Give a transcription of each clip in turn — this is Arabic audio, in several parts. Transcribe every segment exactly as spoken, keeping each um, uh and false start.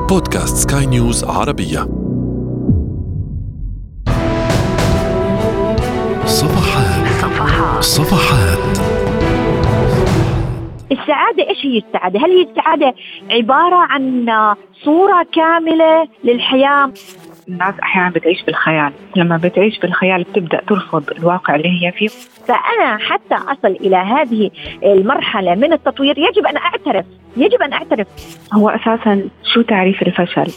بودكاست سكاي نيوز عربية. صفحات صفحات صفحات السعادة. إيش هي السعادة؟ هل هي السعادة عبارة عن صورة كاملة للحياة؟ الناس أحيانا بتعيش بالخيال، لما بتعيش بالخيال بتبدأ ترفض الواقع اللي هي فيه. فأنا حتى أصل إلى هذه المرحلة من التطوير يجب أن أعترف يجب أن أعترف هو أساساً شو تعريف الفشل؟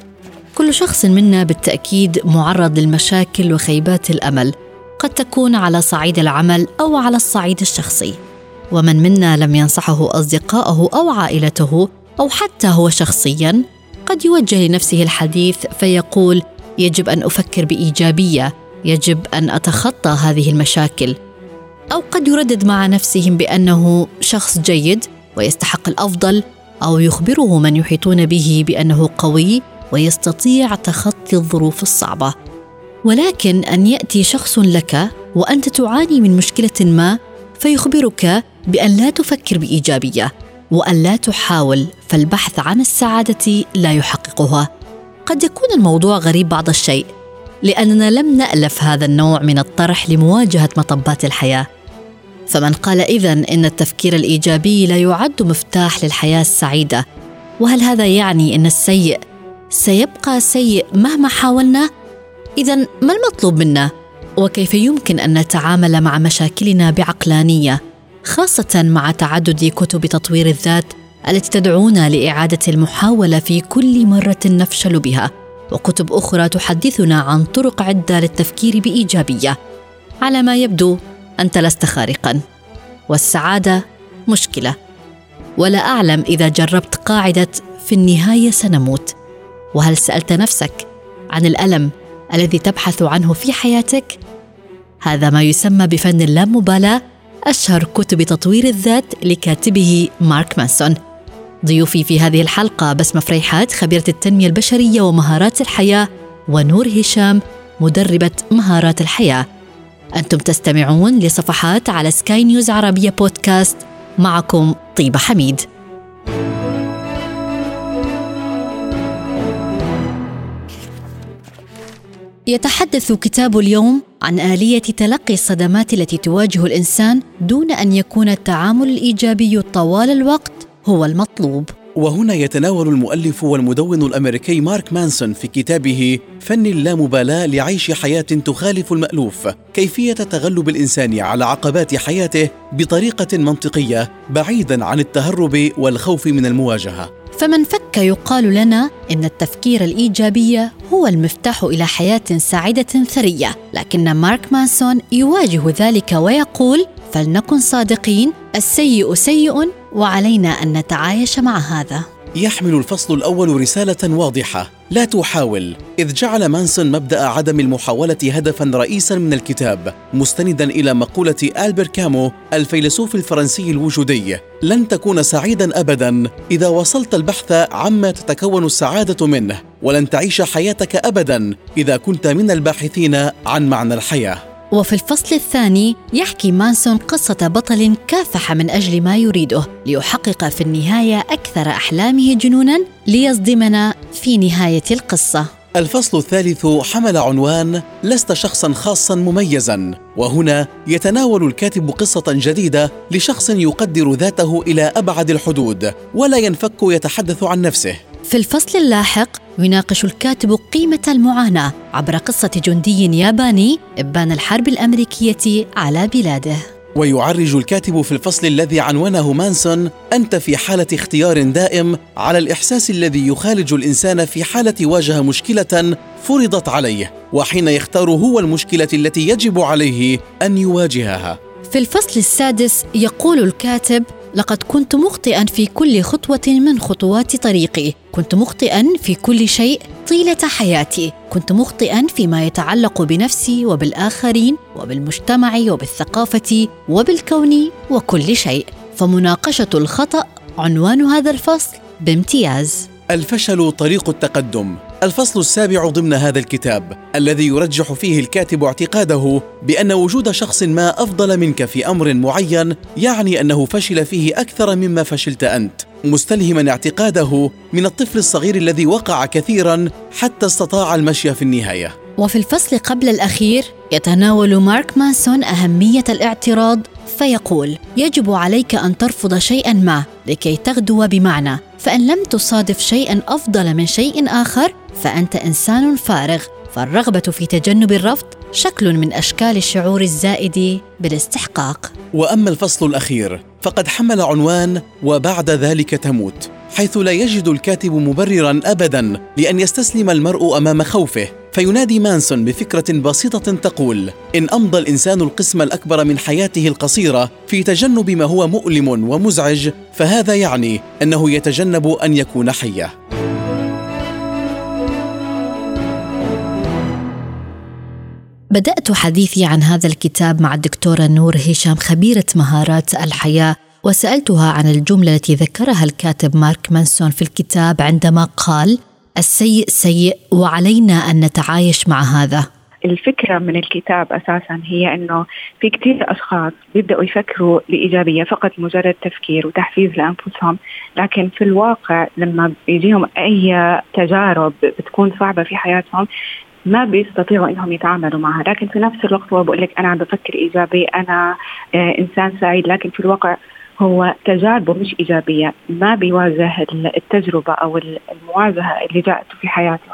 كل شخص منا بالتأكيد معرض للمشاكل وخيبات الأمل، قد تكون على صعيد العمل أو على الصعيد الشخصي. ومن منا لم ينصحه أصدقائه أو عائلته أو حتى هو شخصياً قد يوجه لنفسه الحديث فيقول: يجب أن أفكر بإيجابية، يجب أن أتخطى هذه المشاكل. أو قد يردد مع نفسهم بأنه شخص جيد ويستحق الأفضل، أو يخبره من يحيطون به بأنه قوي ويستطيع تخطي الظروف الصعبة. ولكن أن يأتي شخص لك وأنت تعاني من مشكلة ما فيخبرك بأن لا تفكر بإيجابية وأن لا تحاول، فالبحث عن السعادة لا يحققها. قد يكون الموضوع غريب بعض الشيء، لأننا لم نألف هذا النوع من الطرح لمواجهة مطبات الحياة. فمن قال إذن إن التفكير الإيجابي لا يعد مفتاح للحياة السعيدة، وهل هذا يعني أن السيء سيبقى سيء مهما حاولنا؟ إذن ما المطلوب منا؟ وكيف يمكن أن نتعامل مع مشاكلنا بعقلانية، خاصة مع تعدد كتب تطوير الذات التي تدعونا لإعادة المحاولة في كل مرة نفشل بها، وكتب أخرى تحدثنا عن طرق عدة للتفكير بإيجابية؟ على ما يبدو أنت لست خارقاً، والسعادة مشكلة. ولا أعلم إذا جربت قاعدة في النهاية سنموت. وهل سألت نفسك عن الألم الذي تبحث عنه في حياتك؟ هذا ما يسمى بفن اللامبالاة، أشهر كتب تطوير الذات لكاتبه مارك مانسون. ضيوفي في هذه الحلقة بسمة فريحات، خبيرة التنمية البشرية ومهارات الحياة، ونور هشام، مدربة مهارات الحياة. أنتم تستمعون لصفحات على سكاي نيوز عربية بودكاست، معكم طيبة حميد. يتحدث كتاب اليوم عن آلية تلقي الصدمات التي تواجه الإنسان دون أن يكون التعامل الإيجابي طوال الوقت هو المطلوب. وهنا يتناول المؤلف والمدون الأمريكي مارك مانسون في كتابه فن اللامبالاة لعيش حياة تخالف المألوف كيفية تغلب الإنسان على عقبات حياته بطريقة منطقية بعيداً عن التهرب والخوف من المواجهة. فمن فك يقال لنا إن التفكير الإيجابي هو المفتاح إلى حياة سعيدة ثرية، لكن مارك مانسون يواجه ذلك ويقول: فلنكن صادقين، السيء سيء وعلينا أن نتعايش مع هذا. يحمل الفصل الأول رسالة واضحة: لا تحاول، إذ جعل مانسون مبدأ عدم المحاولة هدفاً رئيساً من الكتاب، مستنداً إلى مقولة ألبير كامو الفيلسوف الفرنسي الوجودي: لن تكون سعيداً أبداً إذا وصلت البحث عما تتكون السعادة منه، ولن تعيش حياتك أبداً إذا كنت من الباحثين عن معنى الحياة. وفي الفصل الثاني يحكي مانسون قصة بطل كافح من أجل ما يريده ليحقق في النهاية أكثر أحلامه جنوناً ليصدمنا في نهاية القصة. الفصل الثالث حمل عنوان لست شخصاً خاصاً مميزاً، وهنا يتناول الكاتب قصة جديدة لشخص يقدر ذاته إلى أبعد الحدود ولا ينفك يتحدث عن نفسه. في الفصل اللاحق يناقش الكاتب قيمة المعاناة عبر قصة جندي ياباني إبان الحرب الأمريكية على بلاده. ويعرج الكاتب في الفصل الذي عنوانه مانسون أنت في حالة اختيار دائم على الإحساس الذي يخالج الإنسان في حالة واجه مشكلة فرضت عليه، وحين يختار هو المشكلة التي يجب عليه أن يواجهها. في الفصل السادس يقول الكاتب: لقد كنت مخطئاً في كل خطوة من خطوات طريقي، كنت مخطئاً في كل شيء طيلة حياتي، كنت مخطئاً فيما يتعلق بنفسي وبالآخرين وبالمجتمع وبالثقافة وبالكون وكل شيء. فمناقشة الخطأ عنوان هذا الفصل بامتياز. الفشل طريق التقدم، الفصل السابع ضمن هذا الكتاب الذي يرجح فيه الكاتب اعتقاده بأن وجود شخص ما أفضل منك في أمر معين يعني أنه فشل فيه أكثر مما فشلت أنت، مستلهما اعتقاده من الطفل الصغير الذي وقع كثيرا حتى استطاع المشي في النهاية. وفي الفصل قبل الأخير يتناول مارك مانسون أهمية الاعتراض، فيقول: يجب عليك أن ترفض شيئاً ما لكي تغدو بمعنى، فإن لم تصادف شيئاً أفضل من شيء آخر فأنت إنسان فارغ، فالرغبة في تجنب الرفض شكل من أشكال الشعور الزائد بالاستحقاق. وأما الفصل الأخير فقد حمل عنوان وبعد ذلك تموت، حيث لا يجد الكاتب مبرراً أبداً لأن يستسلم المرء أمام خوفه، فينادي مانسون بفكرة بسيطة تقول: إن أمضى الإنسان القسم الأكبر من حياته القصيرة في تجنب ما هو مؤلم ومزعج فهذا يعني أنه يتجنب أن يكون حيا. بدأت حديثي عن هذا الكتاب مع الدكتورة نور هشام خبيرة مهارات الحياة، وسألتها عن الجملة التي ذكرها الكاتب مارك مانسون في الكتاب عندما قال: السيء سيء وعلينا أن نتعايش مع هذا. الفكرة من الكتاب أساساً هي أنه في كتير أشخاص بيبدأوا يفكروا بإيجابية فقط مجرد تفكير وتحفيز لأنفسهم، لكن في الواقع لما بيجيهم أي تجارب بتكون صعبة في حياتهم ما بيستطيعوا إنهم يتعاملوا معها، لكن في نفس الوقت هو بقول لك أنا عم بفكر إيجابي، أنا آه إنسان سعيد، لكن في الواقع هو تجاربه مش إيجابية، ما بيواجه التجربة أو المواجهة اللي جاءته في حياته.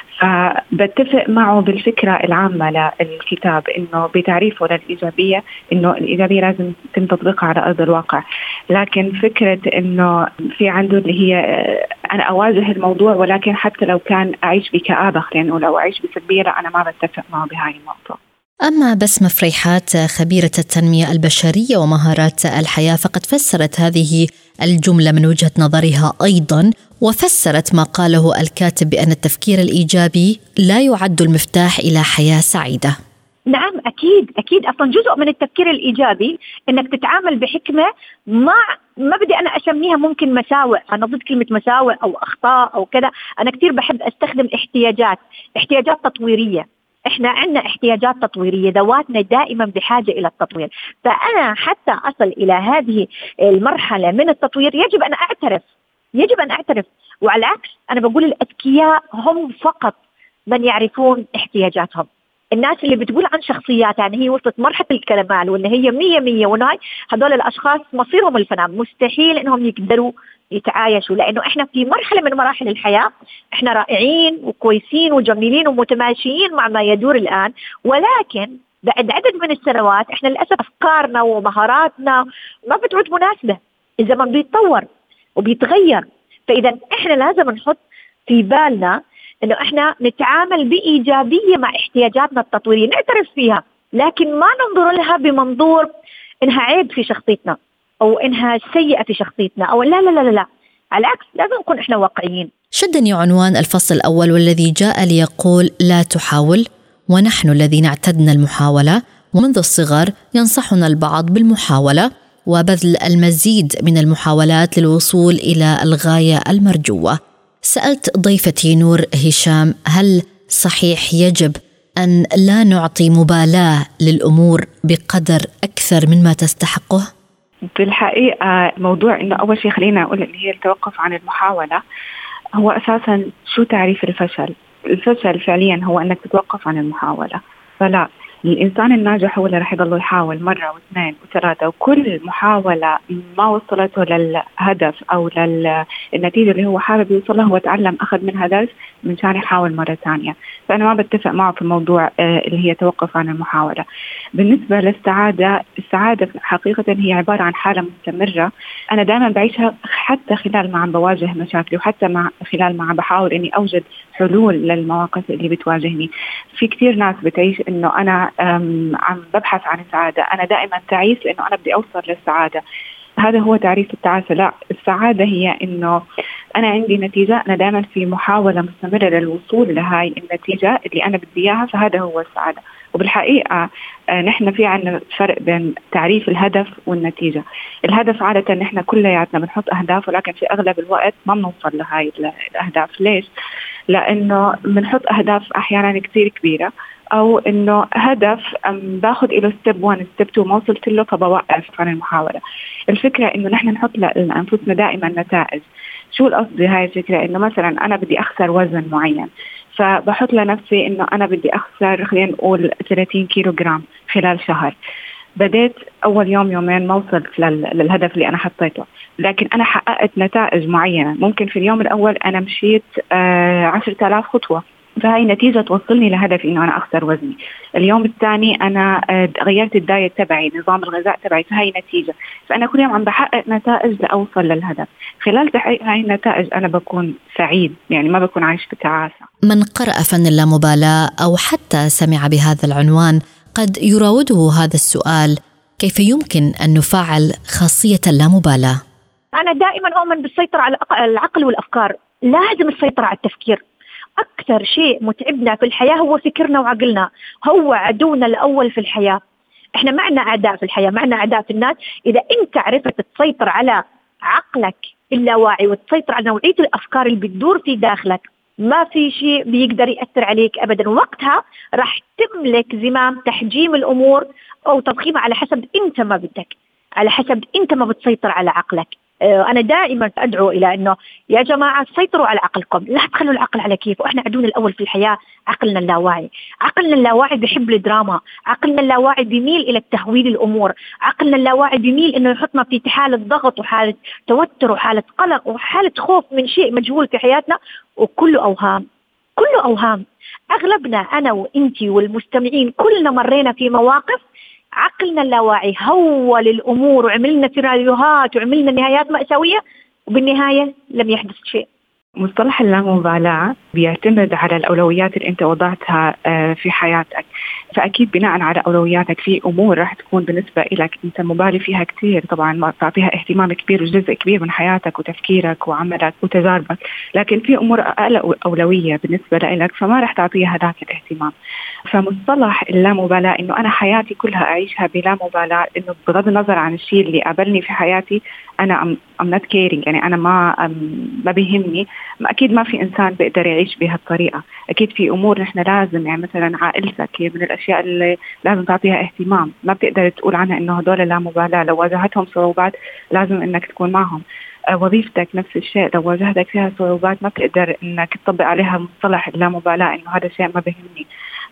فبتفق معه بالفكرة العامة للكتاب إنه بتعريفه للإيجابية إنه الإيجابية لازم يتم تطبيقها على أرض الواقع، لكن فكرة إنه في عنده اللي هي أنا أواجه الموضوع ولكن حتى لو كان أعيش بكآبة، لأنه لو أعيش بسلبية لا أنا ما بتفق معه بهاي النقطة. أما بسمة فريحات خبيرة التنمية البشرية ومهارات الحياة فقد فسرت هذه الجملة من وجهة نظرها أيضاً، وفسرت ما قاله الكاتب بأن التفكير الإيجابي لا يعد المفتاح إلى حياة سعيدة. نعم أكيد أكيد، أصلا جزء من التفكير الإيجابي إنك تتعامل بحكمة مع ما بدي أنا أسميها ممكن مساوئ، أنا ضد كلمة مساوئ أو أخطاء أو كذا، أنا كتير بحب أستخدم احتياجات احتياجات تطويرية. إحنا عندنا احتياجات تطويرية، ذواتنا دائما بحاجة إلى التطوير، فأنا حتى أصل إلى هذه المرحلة من التطوير يجب أن أعترف يجب أن أعترف وعلى العكس أنا بقول الأذكياء هم فقط من يعرفون احتياجاتهم. الناس اللي بتقول عن شخصيات يعني هي وصلت مرحلة الكمال وإن هي مية مية وناي، هذول الأشخاص مصيرهم الفناء، مستحيل إنهم يقدروا يتعايشوا، لأنه إحنا في مرحلة من مراحل الحياة إحنا رائعين وكويسين وجميلين ومتماشيين مع ما يدور الآن، ولكن بعد عدد من السنوات إحنا للأسف أفكارنا ومهاراتنا ما بتعود مناسبة، الزمن بيتطور وبيتغير، فإذا إحنا لازم نحط في بالنا إنه إحنا نتعامل بإيجابية مع احتياجاتنا التطويرية، نعترف فيها، لكن ما ننظر لها بمنظور إنها عيب في شخصيتنا أو إنها سيئة في شخصيتنا أو لا لا لا لا، على العكس لازم نكون إحنا واقعيين. شدني عنوان الفصل الأول والذي جاء ليقول: لا تحاول، ونحن الذين اعتدنا المحاولة، ومنذ الصغر ينصحنا البعض بالمحاولة وبذل المزيد من المحاولات للوصول إلى الغاية المرجوة. سألت ضيفتي نور هشام: هل صحيح يجب أن لا نعطي مبالاة للأمور بقدر أكثر مما تستحقه؟ بالحقيقة موضوع إنه أول شيء خلينا أقول اللي هي التوقف عن المحاولة، هو أساساً شو تعريف الفشل؟ الفشل فعلياً هو أنك تتوقف عن المحاولة، فلا، الإنسان الناجح هو اللي رح يضل يحاول مرة واثنين وثلاثة، وكل محاولة ما وصلته للهدف أو للنتيجة اللي هو حابب يوصلها هو تعلم أخذ منها درس من شان يحاول مرة ثانية. فأنا ما بتفق معه في الموضوع اللي هي توقف عن المحاولة. بالنسبة للسعادة، السعادة حقيقة هي عبارة عن حالة مستمرة أنا دائما بعيشها حتى خلال ما عم بواجه مشاكلي، وحتى مع خلال ما عم بحاول إني أوجد حلول للمواقف اللي بتواجهني. في كتير ناس بتعيش إنه أنا عم ببحث عن السعادة، أنا دائما تعيس لأنه أنا بدي أوصل للسعادة. هذا هو تعريف التعاسة. لا، السعادة هي إنه أنا عندي نتيجة، أنا دائما في محاولة مستمرة للوصول لهاي النتيجة اللي أنا بدي إياها، فهذا هو السعادة. وبالحقيقة نحن في عنا فرق بين تعريف الهدف والنتيجة. الهدف عادة نحن كلياتنا بنحط أهداف، ولكن في أغلب الوقت ما بنوصل لهاي الأهداف. ليش؟ لأنه بنحط أهداف أحيانا كتير كبيرة، أو إنه هدف باخد إله ستيب واحد ستيب تو ما وصلت له فبوقف عن المحاولة. الفكرة إنه نحن نحط لأنفسنا دائما نتائج. شو القصد هاي الفكرة؟ إنه مثلا أنا بدي أخسر وزن معين، فبحط لنفسي إنه أنا بدي أخسر خلينا نقول ثلاثين كيلو جرام خلال شهر. بديت أول يوم يومين ما وصلت للهدف اللي أنا حطيته، لكن أنا حققت نتائج معينة. ممكن في اليوم الأول أنا مشيت آه عشرة آلاف خطوة، فهي نتيجة توصلني لهدفي إنه أنا أخسر وزني. اليوم الثاني أنا آه غيرت الدايت تبعي، نظام الغذاء تبعي، فهي نتيجة. فأنا كل يوم عم بحقق نتائج لأوصل للهدف. خلال تحقيق هاي النتائج أنا بكون سعيد، يعني ما بكون عايش بتعاسة. من قرأ فن اللامبالاة أو حتى سمع بهذا العنوان قد يراوده هذا السؤال: كيف يمكن أن نفعل خاصية اللامبالاة؟ أنا دائما أؤمن بالسيطرة على العقل والأفكار. لازم السيطرة على التفكير. أكثر شيء متعبنا في الحياة هو فكرنا وعقلنا، هو عدونا الأول في الحياة. إحنا معنا أعداء في الحياة، معنا أعداء في الناس. إذا أنت عرفت تسيطر على عقلك اللاواعي وتسيطر على نوعية الأفكار اللي بتدور في داخلك، ما في شيء بيقدر يأثر عليك أبدا. وقتها راح تملك زمام تحجيم الأمور أو تضخيمها على حسب أنت ما بدك، على حسب أنت ما بتسيطر على عقلك. أنا دائما أدعو إلى أنه يا جماعة سيطروا على عقلكم، لا تخلوا العقل على كيف. وإحنا عدونا الأول في الحياة عقلنا اللاواعي. عقلنا اللاواعي بيحب الدراما، عقلنا اللاواعي بيميل إلى التهويل الأمور، عقلنا اللاواعي بيميل إنه يحطنا في حالة ضغط وحالة توتر وحالة قلق وحالة خوف من شيء مجهول في حياتنا، وكله أوهام، كله أوهام. أغلبنا أنا وإنتي والمستمعين كلنا مرينا في مواقف عقلنا اللاواعي هول الأمور وعملنا سيناريوهات وعملنا نهايات مأساوية، وبالنهاية لم يحدث شيء. مصطلح اللامبالاة بيعتمد على الأولويات اللي أنت وضعتها في حياتك. فأكيد بناء على أولوياتك في أمور راح تكون بالنسبة لك أنت مبالي فيها كتير، طبعا تعطيها اهتمام كبير وجزء كبير من حياتك وتفكيرك وعملك وتجاربك، لكن في أمور أقل أولوية بالنسبة لك فما راح تعطيها ذاك الاهتمام. فمصطلح اللامبالاة إنه أنا حياتي كلها أعيشها بلا مبالاة، إنه بغض النظر عن الشيء اللي قابلني في حياتي أنا I'm not caring، يعني أنا ما ما بيهمني. أكيد ما في إنسان بيقدر يعيش بهالطريقة. أكيد في أمور نحن لازم، يعني مثلا عائلتك هي من الأشياء اللي لازم تعطيها اهتمام، ما بتقدر تقول عنها إنه هدول لا مبالاة. لو واجهتهم صعوبات لازم إنك تكون معهم. وظيفتك نفس الشيء، لو واجهتك فيها صعوبات ما بتقدر إنك تطبق عليها مصطلح اللامبالاة إنه هذا الشيء ما بيهمني.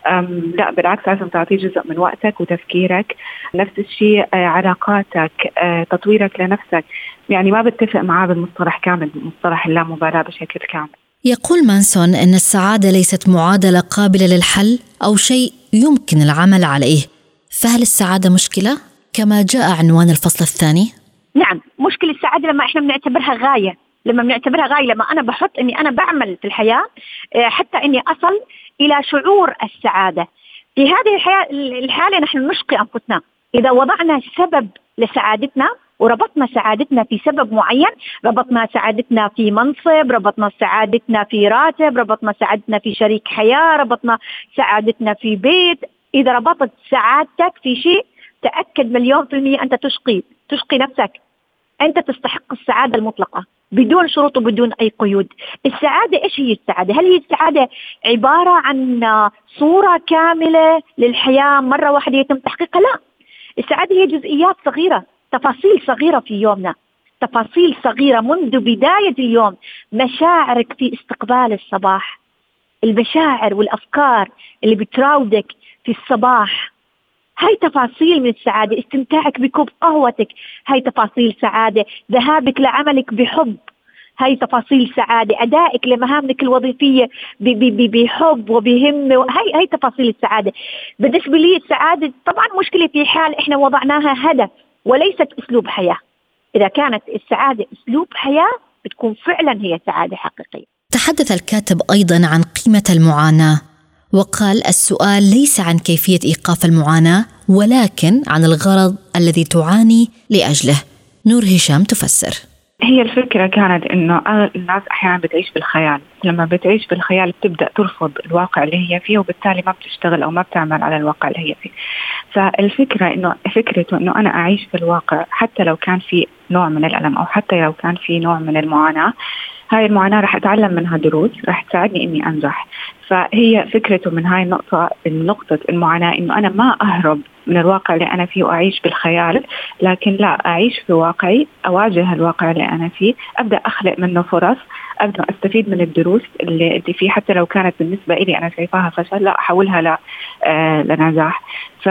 لا بالعكس، لازم تعطيه جزء من وقتك وتفكيرك. نفس الشيء علاقاتك، تطويرك لنفسك. يعني ما بتفق معاه بالمصطلح كامل، مصطلح اللامبالاة بشكل كامل. يقول مانسون أن السعادة ليست معادلة قابلة للحل أو شيء يمكن العمل عليه. فهل السعادة مشكلة كما جاء عنوان الفصل الثاني؟ نعم، مشكلة السعادة لما إحنا بنعتبرها غاية، لما بنعتبرها غاية، لما أنا بحط إني أنا بعمل في الحياة حتى إني أصل إلى شعور السعادة. في هذه الحياة الحالة نحن نشقي أنفسنا. إذا وضعنا سبب لسعادتنا وربطنا سعادتنا في سبب معين، ربطنا سعادتنا في منصب، ربطنا سعادتنا في راتب، ربطنا سعادتنا في شريك حياة، ربطنا سعادتنا في بيت. إذا ربطت سعادتك في شيء تأكد مليون في المية أنت تشقي تشقي نفسك. أنت تستحق السعادة المطلقة بدون شروط وبدون أي قيود. السعادة إيش هي السعادة؟ هل هي السعادة عبارة عن صورة كاملة للحياة مرة واحدة يتم تحقيقها؟ لا، السعادة هي جزئيات صغيرة، تفاصيل صغيرة في يومنا، تفاصيل صغيرة منذ بداية اليوم. مشاعرك في استقبال الصباح، المشاعر والأفكار اللي بتراودك في الصباح، هاي تفاصيل من السعادة. استمتاعك بكوب قهوتك، هاي تفاصيل سعادة. ذهابك لعملك بحب، هاي تفاصيل سعادة. أدائك لمهامك الوظيفية بحب وبهمة، هاي هاي تفاصيل السعادة. بالنسبة لي السعادة طبعا مشكلة في حال إحنا وضعناها هدف وليست أسلوب حياة. إذا كانت السعادة أسلوب حياة بتكون فعلا هي سعادة حقيقية. تحدث الكاتب أيضا عن قيمة المعاناة، وقال السؤال ليس عن كيفية إيقاف المعاناة ولكن عن الغرض الذي تعاني لأجله. نور هشام تفسر. هي الفكرة كانت إنه الناس أحيانا بتعيش بالخيال. لما بتعيش بالخيال بتبدأ ترفض الواقع اللي هي فيه، وبالتالي ما بتشتغل أو ما بتعمل على الواقع اللي هي فيه. فالفكرة إنه فكرته إنه أنا أعيش في الواقع حتى لو كان في نوع من الألم أو حتى لو كان في نوع من المعاناة، هاي المعاناة رح أتعلم منها دروس رح تساعدني إني أنجح. فهي فكرته من هاي النقطة النقطة المعاناة، إنه أنا ما أهرب من الواقع اللي أنا فيه وأعيش بالخيال، لكن لا أعيش في واقعي، أواجه الواقع اللي أنا فيه، أبدأ أخلق منه فرص، أبدأ أستفيد من الدروس اللي, اللي فيه، حتى لو كانت بالنسبة إلي أنا شايفاها فشل لا أحولها ل آه لنجاح.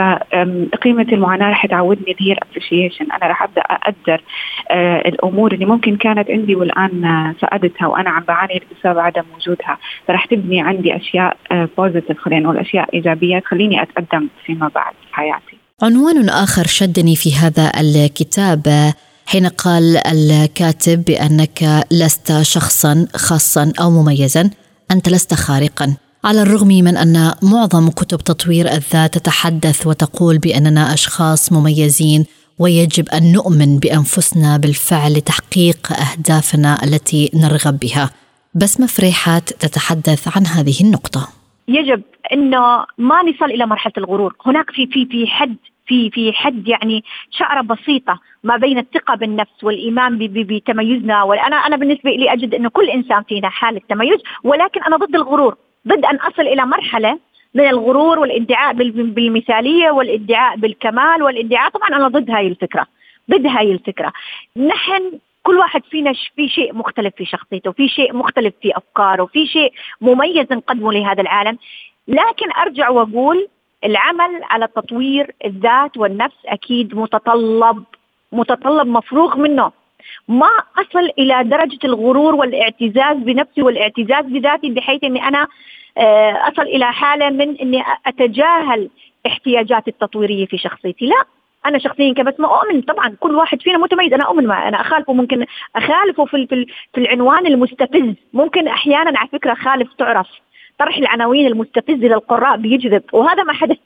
فقيمة المعاناة رح تعودني اللي هي الابريشيشن. أنا رح أبدأ أقدر آه الأمور اللي ممكن كانت عندي والآن فقدتها وأنا عم بعاني بسبب عدم وجودها، فرح تبني عندي أشياء بوزيتيف، خلينا نقول أشياء إيجابية تخليني أتقدم فيما بعد في حياتي. عنوان آخر شدني في هذا الكتاب حين قال الكاتب بأنك لست شخصا خاصا أو مميزا، أنت لست خارقا. على الرغم من أن معظم كتب تطوير الذات تتحدث وتقول بأننا أشخاص مميزين ويجب أن نؤمن بأنفسنا بالفعل لتحقيق أهدافنا التي نرغب بها، بسمة فريحات تتحدث عن هذه النقطة. يجب إنه ما نصل إلى مرحلة الغرور. هناك في في في حد في في حد يعني شعرة بسيطة ما بين الثقة بالنفس والإيمان بتميزنا. وأنا أنا بالنسبة لي أجد إنه كل إنسان فينا حالة تميز، ولكن أنا ضد الغرور، ضد أن أصل إلى مرحلة من الغرور والادعاء بالمثالية والادعاء بالكمال والادعاء. طبعا أنا ضد هاي الفكرة، ضد هاي الفكرة. نحن كل واحد فينا في شيء مختلف في شخصيته، في شيء مختلف في أفكاره، في شيء مميز نقدمه لهذا العالم. لكن أرجع وأقول العمل على تطوير الذات والنفس أكيد متطلب متطلب مفروغ منه. ما أصل إلى درجة الغرور والاعتزاز بنفسي والاعتزاز بذاتي بحيث أني أنا أصل إلى حالة من أني أتجاهل احتياجاتي التطويرية في شخصيتي. لا، أنا شخصيا كبس ما أؤمن. طبعا كل واحد فينا متميز، أنا أؤمن ما أنا أخالفه، ممكن أخالفه في في العنوان المستفز. ممكن أحيانا على فكرة خالف تعرف طرح العناوين المستفزة للقراء بيجذب، وهذا ما حدث.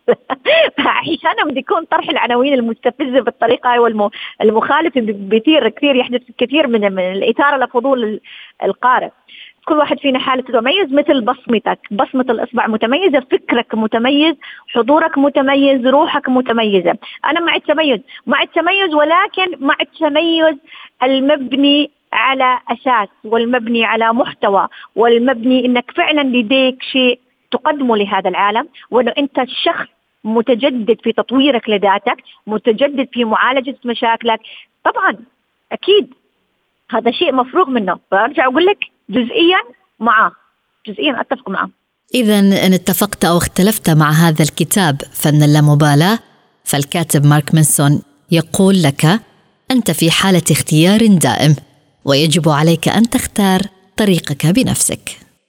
أحيانا بدي يكون طرح العناوين المستفزة بالطريقة والمخالفة بيثير كثير، يحدث كثير من الإثارة لفضول القارئ. كل واحد فينا حالة تميز، مثل بصمتك، بصمة الإصبع متميزة، فكرك متميز، حضورك متميز، روحك متميزة. أنا مع التميز، مع التميز ولكن مع التميز المبني على أساس والمبني على محتوى والمبني إنك فعلا لديك شيء تقدمه لهذا العالم، وإنه أنت الشخص متجدد في تطويرك لذاتك، متجدد في معالجة مشاكلك. طبعا أكيد هذا شيء مفروغ منه. برجع أقول لك جزئيا معه، جزئيا أتفق معه. إذا إن اتفقت أو اختلفت مع هذا الكتاب فن اللامبالاة، فالكاتب مارك مانسون يقول لك أنت في حالة اختيار دائم، ويجب عليك أن تختار طريقك بنفسك.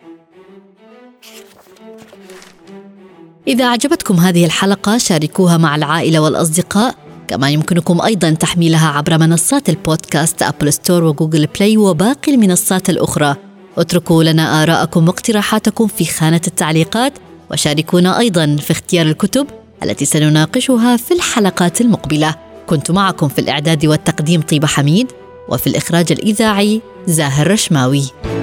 إذا أعجبتكم هذه الحلقة شاركوها مع العائلة والأصدقاء، كما يمكنكم أيضا تحميلها عبر منصات البودكاست أبل ستور وجوجل بلاي وباقي المنصات الأخرى. اتركوا لنا آراءكم واقتراحاتكم في خانة التعليقات، وشاركونا أيضا في اختيار الكتب التي سنناقشها في الحلقات المقبلة. كنت معكم في الإعداد والتقديم طيبة حميد، وفي الإخراج الإذاعي زاهر رشماوي.